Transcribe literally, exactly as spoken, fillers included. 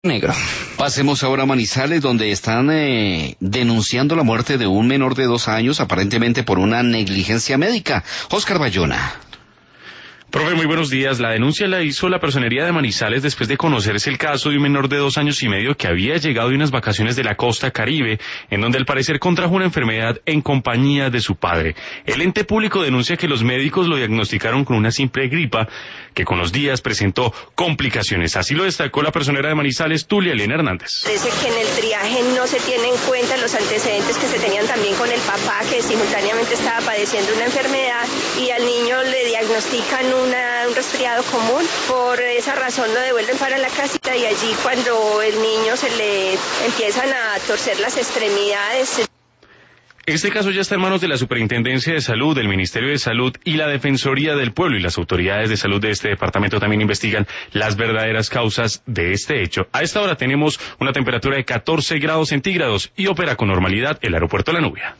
Negro. Pasemos ahora a Manizales, donde están eh, denunciando la muerte de un menor de dos años, aparentemente por una negligencia médica. Oscar Bayona. Profe, muy buenos días. La denuncia la hizo la Personería de Manizales después de conocerse el caso de un menor de dos años y medio que había llegado de unas vacaciones de la costa Caribe, en donde al parecer contrajo una enfermedad en compañía de su padre. El ente público denuncia que los médicos lo diagnosticaron con una simple gripa, que con los días presentó complicaciones. Así lo destacó la personera de Manizales, Tulia Elena Hernández. Parece que en el triaje no se tienen en cuenta los antecedentes que se tenían también con el papá, que simultáneamente estaba padeciendo una enfermedad, y al niño le diagnostican una, un resfriado común. Por esa razón lo devuelven para la casita, y allí cuando el niño se le empiezan a torcer las extremidades. Este caso ya está en manos de la Superintendencia de Salud, del Ministerio de Salud y la Defensoría del Pueblo, y las autoridades de salud de este departamento también investigan las verdaderas causas de este hecho. A esta hora tenemos una temperatura de catorce grados centígrados y opera con normalidad el aeropuerto La Nubia.